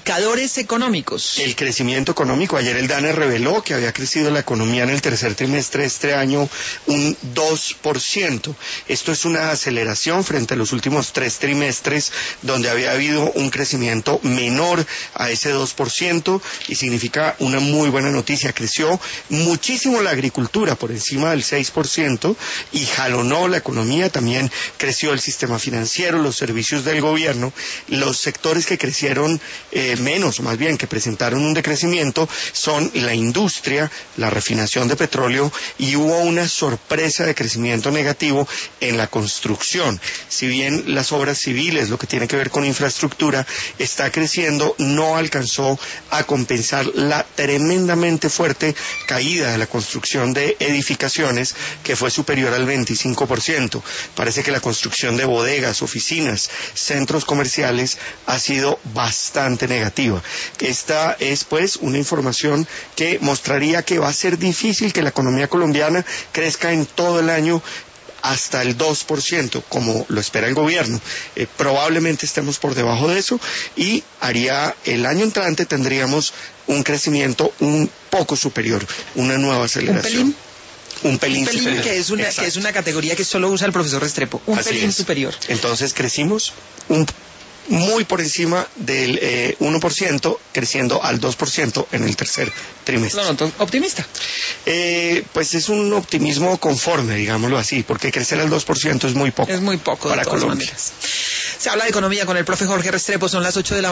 indicadores económicos. El crecimiento económico. Ayer el DANE reveló que había crecido la economía en el tercer trimestre de este año un 2%. Esto es una aceleración frente a los últimos 3 trimestres, donde había habido un crecimiento menor a ese 2%, y significa una muy buena noticia. Creció muchísimo la agricultura, por encima del 6%, y jalonó la economía. También creció el sistema financiero, los servicios del gobierno. Los sectores que crecieron menos, o más bien que presentaron un decrecimiento, son la industria, la refinación de petróleo, y hubo una sorpresa de crecimiento negativo en la construcción. Si bien las obras civiles, lo que tiene que ver con infraestructura, está creciendo, no alcanzó a compensar la tremendamente fuerte caída de la construcción de edificaciones, que fue superior al 25%. Parece que la construcción de bodegas, oficinas, centros comerciales ha sido bastante negativa. Esta es pues una información que mostraría que va a ser difícil que la economía colombiana crezca en todo el año hasta el 2%, como lo espera el gobierno. Probablemente estemos por debajo de eso, y el año entrante tendríamos un crecimiento un poco superior, una nueva aceleración. Un pelín superior. Que es una categoría que solo usa el profesor Restrepo. Pelín superior. Entonces crecimos muy por encima del 1%, creciendo al 2% en el tercer trimestre. No, entonces, ¿optimista? Pues es un optimismo conforme, digámoslo así, porque crecer al 2% es muy poco. Es muy poco, para de todas Colombia. maneras. Se habla de economía con el profe Jorge Restrepo, son las 8 de la